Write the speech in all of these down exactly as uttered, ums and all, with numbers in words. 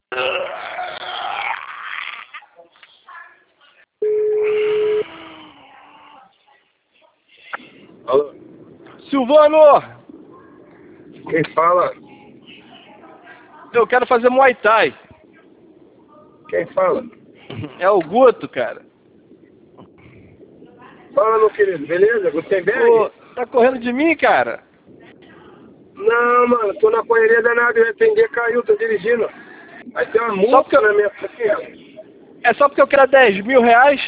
Alô? Silvano! Quem fala? Eu quero fazer Muay Thai. Quem fala? É o Guto, cara. Fala, meu querido, beleza? Gutenberg? Ô, tá correndo de mim, cara? Não, mano, tô na correria danada, o F N D caiu, tô dirigindo. Vai ter uma Só porque multa eu... na minha frente. É só porque eu quero dez mil reais?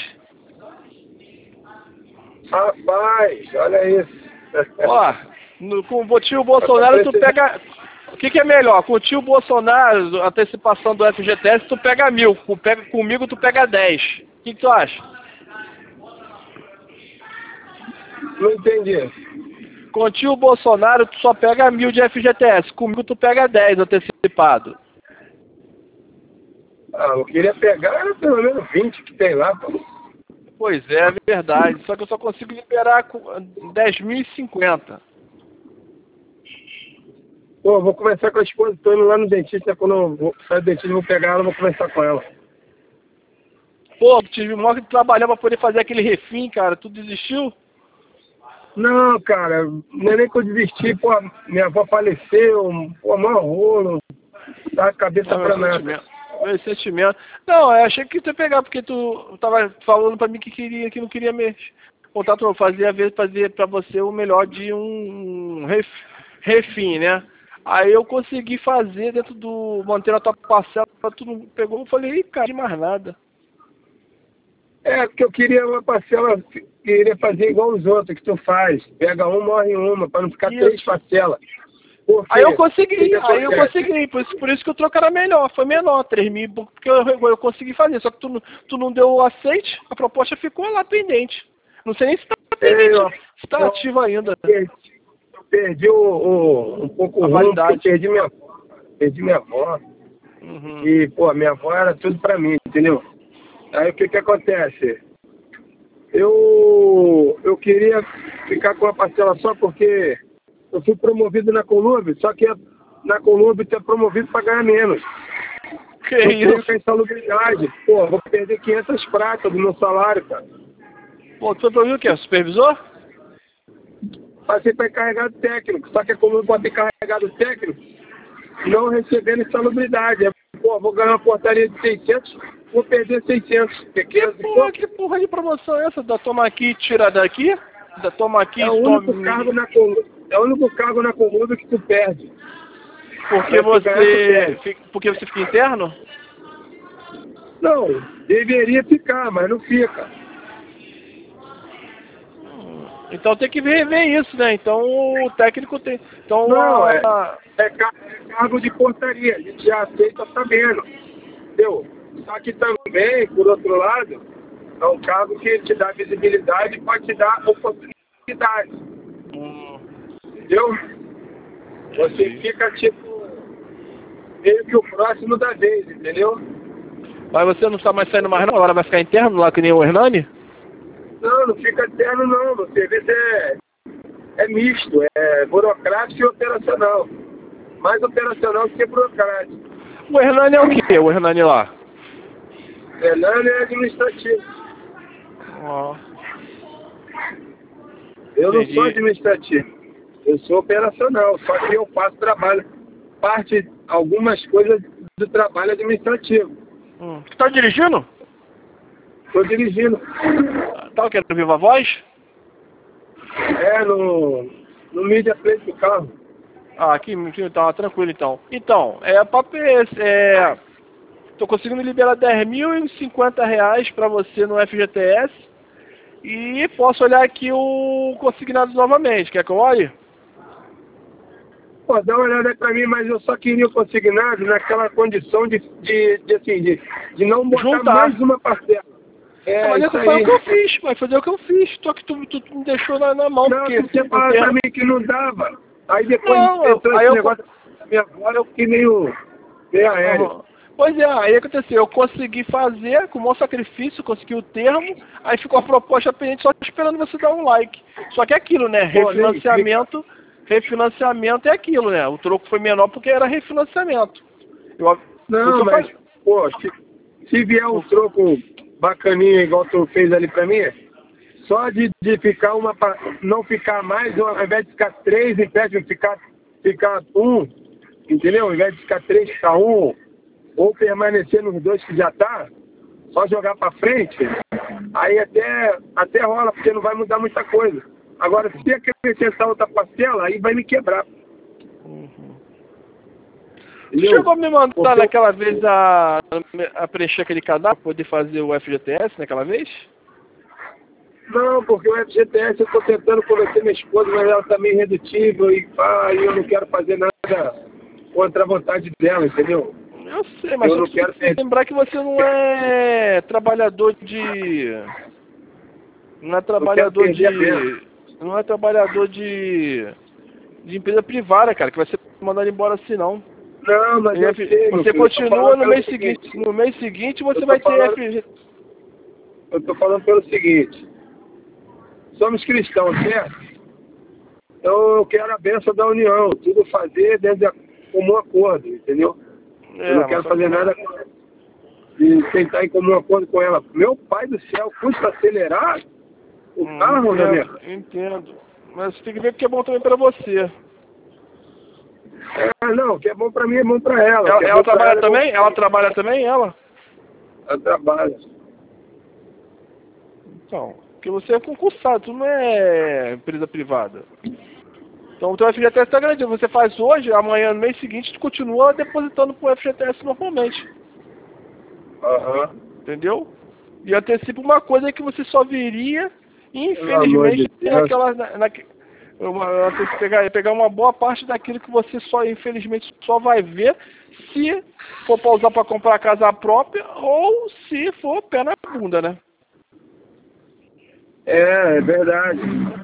Rapaz, olha isso. Ó, no, com o tio Bolsonaro tu pega... O que, que é melhor? Com o tio Bolsonaro, antecipação do F G T S, tu pega mil. Com, pega, comigo tu pega dez. O que, que tu acha? Não entendi. Com o tio Bolsonaro tu só pega mil de F G T S. Comigo tu pega dez antecipado. Ah, eu queria pegar pelo menos vinte que tem lá, pô. Pois é, é verdade. Só que eu só consigo liberar dez mil e cinquenta. Pô, vou conversar com a esposa, tô indo lá no dentista, quando eu vou sair do dentista eu vou pegar ela, vou conversar com ela. Pô, tive maior que trabalhar pra poder fazer aquele refim, cara. Tu desistiu? Não, cara, não é nem que eu desisti, pô, minha avó faleceu, pô, maior rolo, tá a cabeça Não, pra meu nada. sentimento. Meu sentimento. Não, eu achei que tu ia pegar, porque tu tava falando pra mim que queria, que não queria mexer. Contato, eu fazia, fazer pra você o melhor de um ref, refim, né? Aí eu consegui fazer dentro do... manter a tua parcela, tu não pegou, eu falei, ih, cara, de mais nada. É, porque eu queria uma parcela, queria fazer igual os outros que tu faz. Pega uma, morre uma, pra não ficar Isso. três parcelas. Porque, Aí eu consegui, que que aí eu acontece? consegui, por isso, por isso que o troco era melhor, foi menor, três mil, porque eu, eu consegui fazer, só que tu, não- tu não deu o aceite, a proposta ficou lá pendente. Não sei nem se tá pendente, É, ó, se tá eu ativo ainda, perdi, eu perdi o, o- um pouco a o rumo, porque eu validade. perdi minha avó. Perdi minha avó. Uhum. E, pô, minha avó era tudo pra mim, entendeu? Aí o que que acontece? Eu, eu queria ficar com a parcela só porque eu fui promovido na Colube, só que na Colube tu é promovido para ganhar menos. Que Eu tenho isso? com a insalubridade. Pô, vou perder quinhentas pratas do meu salário, cara. Pô, tu foi o quê? Supervisor? Passei para encarregado técnico, só que a Colube pode ter encarregado técnico não recebendo insalubridade. Pô, vou ganhar uma portaria de seiscentos, vou perder seiscentos. Que Pequenos e porra, pouco. que porra de promoção é essa? Da toma aqui, tira daqui? Da toma aqui, É o único tome... cargo na Colube, é o único cargo na Colube que tu perde. Porque Mas tu ganhar, tu você... perde. fica- Porque você fica interno? Não, deveria ficar, mas não fica. Então tem que rever isso, né? Então o técnico tem. Então Não, a. é, a- é, ca- é cargo de portaria, a gente já aceita sabendo. Entendeu? Só que também, por outro lado, é um cargo que te dá visibilidade e pode te dar oportunidade. Hum, Entendeu? Você entendi. fica tipo meio que o próximo da vez, entendeu? Mas você não está mais saindo mais não? Agora vai ficar interno lá que nem o Hernani? Não, não fica eterno não. No serviço é, é misto, é burocrático e operacional. Mais operacional do que burocrático. O Hernani é o quê? O Hernani lá? Fernando é administrativo. Ó, Eu não sou entendi. administrativo. Eu sou operacional, só que eu faço trabalho, parte, algumas coisas do trabalho administrativo. Hum. Você tá dirigindo? Estou dirigindo. Tá querendo viva voz? É, no, no mídia frente do carro. Ah, aqui, aqui tá tranquilo então. Então, é papo é esse, é. Tô conseguindo liberar dez mil e cinquenta reais pra você no F G T S. E posso olhar aqui o consignado novamente. Quer que eu olhe? Pô, dá uma olhada aí pra mim, mas eu só queria o consignado naquela condição de, de, de, assim, de, de não botar Juntar. mais uma parcela. É, Ah, mas isso isso foi o aí. que eu fiz, vai fazer o que eu fiz. Só que tu, tu, tu me deixou na, na mão, Não, porque tu tinha o falado termo... pra mim que não dava. Aí depois Não, eu, entrou aí esse eu... negócio da minha avó, eu fiquei meio, meio aéreo. Uhum. Pois é, aí aconteceu, eu consegui fazer, com o maior sacrifício, consegui o termo, aí ficou a proposta pendente só esperando você dar um like. Só que é aquilo, né? Pô, nem Refinanciamento, refinanciamento é aquilo, né? O troco foi menor porque era refinanciamento. Eu, Não, mas, faz... pô, se, se vier um troco bacaninha igual tu fez ali pra mim, só de, de ficar uma, não ficar mais, ao invés de ficar três empréstimos, ficar, ficar um, entendeu? Ao invés de ficar três, ficar um, ou permanecer nos dois que já tá, só jogar pra frente, aí até, até rola, porque não vai mudar muita coisa. Agora, se acrescentar outra parcela, aí vai me quebrar. Uhum. Chegou a me mandar porque... naquela vez a, a preencher aquele cadastro para poder fazer o F G T S naquela vez? Não, porque o F G T S eu estou tentando convencer minha esposa, mas ela está meio redutível e pá, eu não quero fazer nada contra a vontade dela, entendeu? Eu sei, mas eu não quero lembrar que você não é trabalhador de... Não é trabalhador de... Não é trabalhador de... de empresa privada, cara, que vai ser mandado embora assim, não. Não, mas eu sei, você continua no mês seguinte. No mês seguinte você vai ter F G. Eu estou falando pelo seguinte. Somos cristãos, certo? Então eu quero a bênção da união. Tudo fazer dentro de comum acordo, entendeu? É, eu não quero fazer nada de tentar em comum acordo com ela. Meu pai do céu, custa acelerar o hum, carro, né, minha? Entendo. Mas tem que ver porque é bom também para você. É, não, o que é bom pra mim é bom pra ela. Ela, é ela trabalha ela, também? é Ela trabalha também, ela? Ela trabalha. Então, porque você é concursado, tu não é empresa privada. Então o teu F G T S está garantido. Você faz hoje, amanhã, no mês seguinte, tu continua depositando pro F G T S normalmente. Aham. Uhum. Entendeu? E antecipa uma coisa que você só viria, infelizmente, de naquela... Na, na, Uma, pegar, pegar uma boa parte daquilo que você só, infelizmente, só vai ver se for para usar para comprar a casa própria ou se for pé na bunda, né? É, é verdade.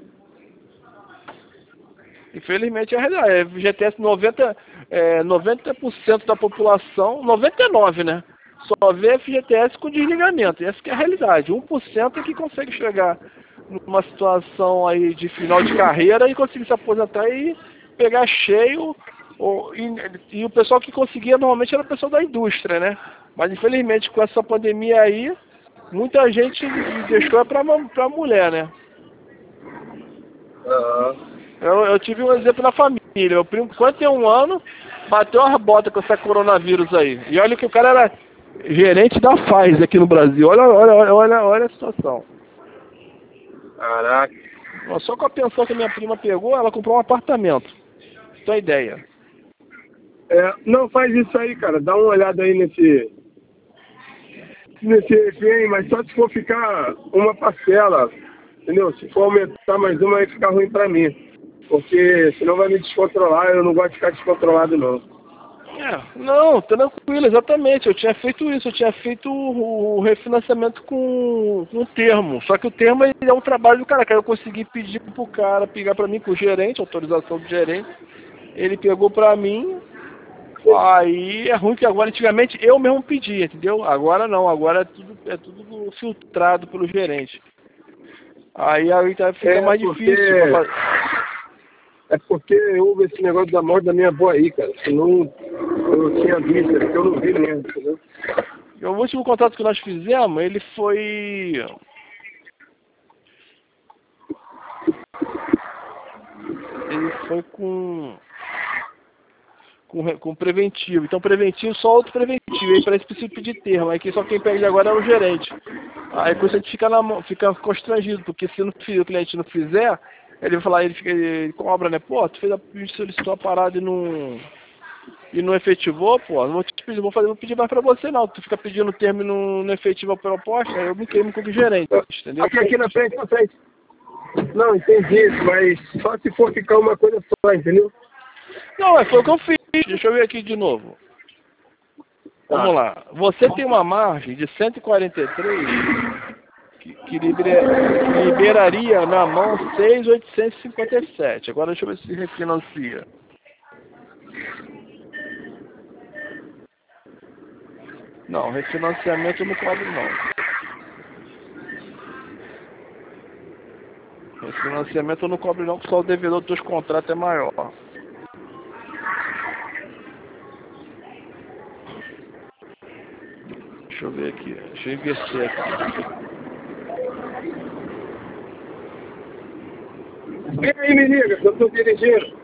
Infelizmente é a realidade. É, F G T S noventa, é, noventa por cento da população, noventa e nove por cento, né? Só vê F G T S com desligamento. Essa que é a realidade. um por cento é que consegue chegar numa situação aí de final de carreira e conseguir se aposentar e pegar cheio. Ou, e, e o pessoal que conseguia normalmente era o pessoal da indústria, né? Mas infelizmente com essa pandemia aí, muita gente deixou para para mulher, né? Uhum. Eu, eu tive um exemplo na família. Meu primo, quando tem um ano, bateu uma bota com essa coronavírus aí. E olha que o cara era gerente da Pfizer aqui no Brasil. Olha, olha, olha, olha, olha a situação. Caraca. Só com a pensão que a minha prima pegou, ela comprou um apartamento. Tem uma ideia. É, não, faz isso aí, cara. Dá uma olhada aí nesse... Nesse refém, mas só se for ficar uma parcela, entendeu? Se for aumentar mais uma, vai ficar ruim pra mim. Porque senão vai me descontrolar, eu não gosto de ficar descontrolado, não. É, não, tranquilo, exatamente. Eu tinha feito isso, eu tinha feito o, o refinanciamento com, com o termo. Só que o termo ele é um trabalho do cara, que eu consegui pedir pro cara, pegar pra mim, pro gerente, autorização do gerente. Ele pegou pra mim, aí é ruim que agora, antigamente, eu mesmo pedia, entendeu? Agora não, agora é tudo, é tudo filtrado pelo gerente. Aí, aí tá, fica é mais porque... difícil. Pra... É porque houve esse negócio da morte da minha avó aí, cara. Senão eu tinha visto, é porque eu não vi mesmo, entendeu? E o último contrato que nós fizemos, ele foi... Ele foi com... Com, com preventivo. Então, preventivo, só outro preventivo. Aí, para esse precisa pedir termo. Aí, só quem pede agora é o gerente. Aí, com isso, a gente fica, na mão, fica constrangido, porque se não, o cliente não fizer, ele vai falar, ele, fica, ele cobra, né? Pô, tu fez a, solicitou a parada e não, e não efetivou, pô, não vou te pedir, vou, fazer, vou pedir mais pra você, não. Tu fica pedindo termo e não, não efetiva a proposta, aí eu me queimo com o gerente, entendeu? Aqui, aqui na frente, na frente. Não, entendi, mas só se for ficar uma coisa só, entendeu? Não, mas foi o que eu fiz. Deixa eu ver aqui de novo. Vamos lá. Você tem uma margem de cento e quarenta e três que, que, libera, que liberaria na mão seis mil oitocentos e cinquenta e sete. Agora deixa eu ver se refinancia. Não, refinanciamento eu não cobro não. Refinanciamento eu não cobro não, porque só o devedor dos teus contratos é maior. Deixa eu ver aqui. Deixa eu inverter aqui. Vem aí, me liga, que eu tô dirigindo.